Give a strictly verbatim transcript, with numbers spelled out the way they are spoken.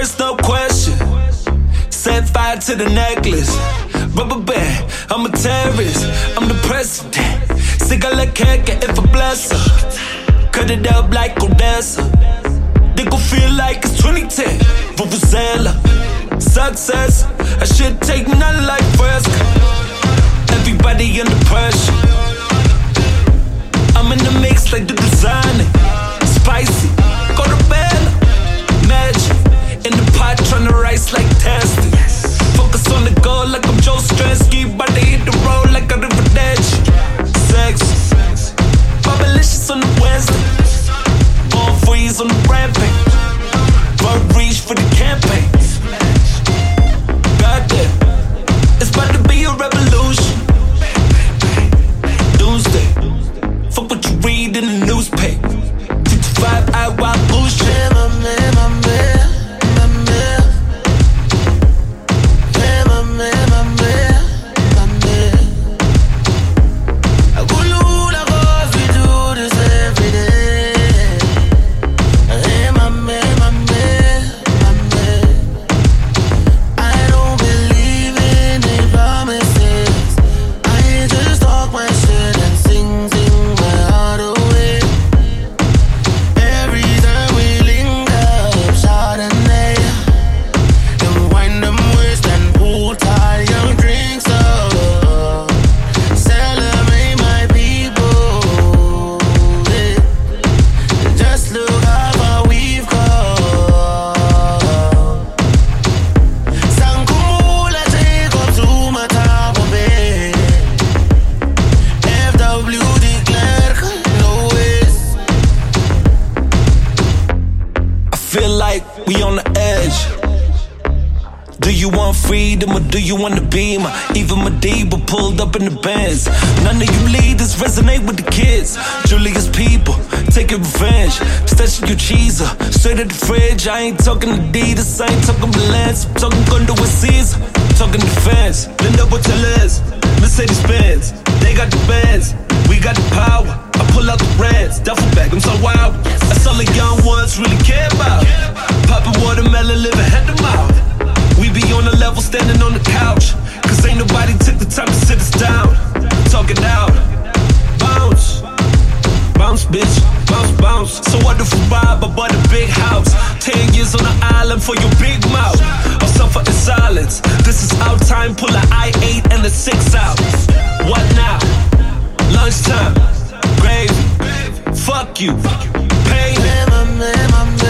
first, no question. Set fire to the necklace. Rubber band, I'm a terrorist. I'm the president. Sick of la cake if I bless her. Cut it up like Odessa. They gon' feel like it's twenty ten. Vuvuzela. Success. I should take none like Fresca. Everybody under pressure. I'm in the mix like the designer. Spicy. Go to Bella. Magic. In the pot tryna rise like testing. Focus on the goal like I'm Joe Stransky. But they hit the road like a river dash. Sex. Bubblicious on the Wednesday. On freeze on the rampage. Run reach for the campaign. Goddamn. It's about to be a revolution. Doomsday. Fuck what you read in the newspaper. fifty-five out wild bullshit. My man, my man. Freedom, or do you wanna be my? Even Madiba pulled up in the Benz. None of you leaders resonate with the kids. Julius people taking revenge. Stashing your cheese up straight at the fridge. I ain't talking Adidas, I ain't talking Balance. I'm talking Gundo with Caesar, talking defense. Linda Botelez, Mercedes Benz. They got the bands, we got the power. I pull out the brands, duffel bag, I'm so wild. That's all the young ones really care about. Popping watermelon, living head to mouth. We be on the level, standing on the couch. Cause ain't nobody took the time to sit us down. Talk it out. Bounce. Bounce, bitch. Bounce, bounce. So wonderful vibe, I bought a big house. Ten years on the island for your big mouth. I'll suffer in silence. This is our time, pull a I eight and a six out. What now? Lunchtime. Gravy. Fuck you. Pain.